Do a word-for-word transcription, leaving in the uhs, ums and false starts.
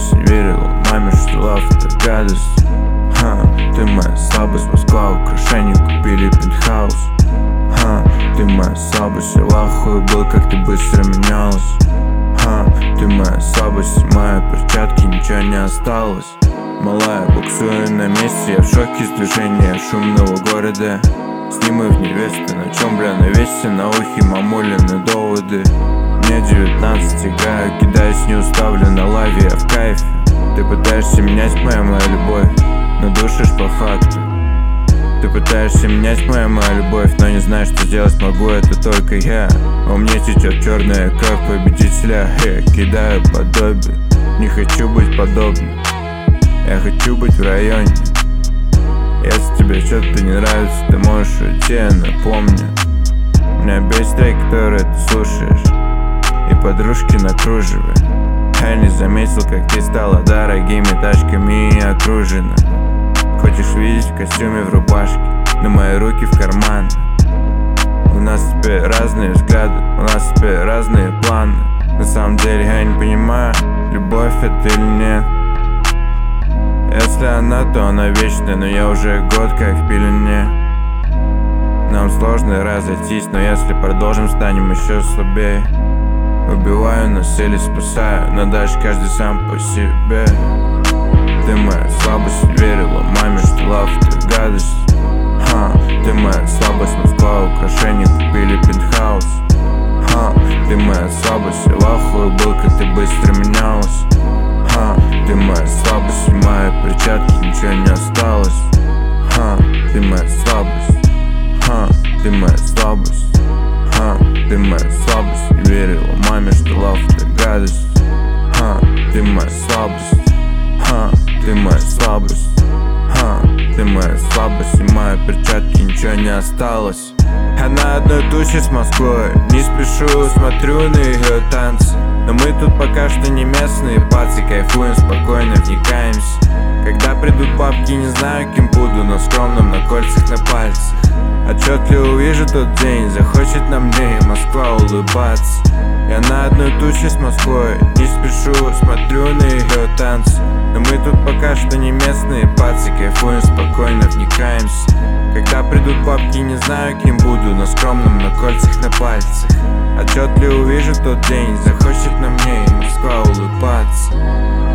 слабость, не верила маме, что лав это гадость. Ха, ты моя слабость, Москва, украшения купили пентхаус. Ха, ты моя слабость, я лахую был, как ты быстро менялась. Ха, ты моя слабость, мои перчатки, ничего не осталось. Малая, буксую на месте, я в шоке с движения шумного города. С ним и в невесты, на чем, бля, навесте, на ухе мамулины доводы. Мне девятнадцать, играю, кидаюсь, не уставлю на лаве, я в кайфе. Ты пытаешься менять мою, мою любовь, но душишь по факту. Ты пытаешься менять мою, мою любовь, но не знаешь, что сделать могу, это только я. У меня течет черная кровь победителя, я кидаю подобие. Не хочу быть подобным, я хочу быть в районе. Если тебе что-то не нравится, ты можешь уйти, я напомню. Меня бесит трек, который ты слушаешь, и подружки на кружеве. Я не заметил, как ты стала дорогими тачками и окружена. Хочешь видеть в костюме, в рубашке, но мои руки в карман. У нас теперь разные взгляды, у нас теперь разные планы. На самом деле я не понимаю, любовь это или нет. Если она, то она вечная, но я уже год как в пелене. Нам сложно разойтись, но если продолжим, станем еще слабее. Убиваю нас или спасаю, но дальше каждый сам по себе. Ты моя слабость, верила маме, что лав это гадость. Ха, ты моя слабость, Москва, украшения купили пентхаус. Ха, ты моя слабость, я лахую был, как ты быстро менялась. Ха, ты моя слабость, и мои перчатки, ничего не осталось. Ха, ты моя слабость. Ха, ты моя слабость. Ха, ты моя слабость, не верила маме, что лав это гадость. Ха, ты моя слабость. Ха, ты моя слабость. Ха, ты моя слабость, и мои перчатки, ничего не осталось. Я на одной тусе с Москвой, не спешу, смотрю на ее танцы. Но мы тут пока что не местные пацы, кайфуем, спокойно вникаемся. Когда придут бабки, не знаю, кем буду, но скромным, на кольцах, на пальцах. Отчетливо увижу тот день, захочет на мне и Москва улыбаться. Я на одной тусе с Москвой, не спешу, смотрю на ее танцы. Но мы тут пока что не местные пацы, кайфуем, спокойно вникаемся. Когда придут бабки, не знаю, кем буду, но скромным, на кольцах, на пальцах. Отчетливо увижу тот день, захочет на мне и Москва улыбаться.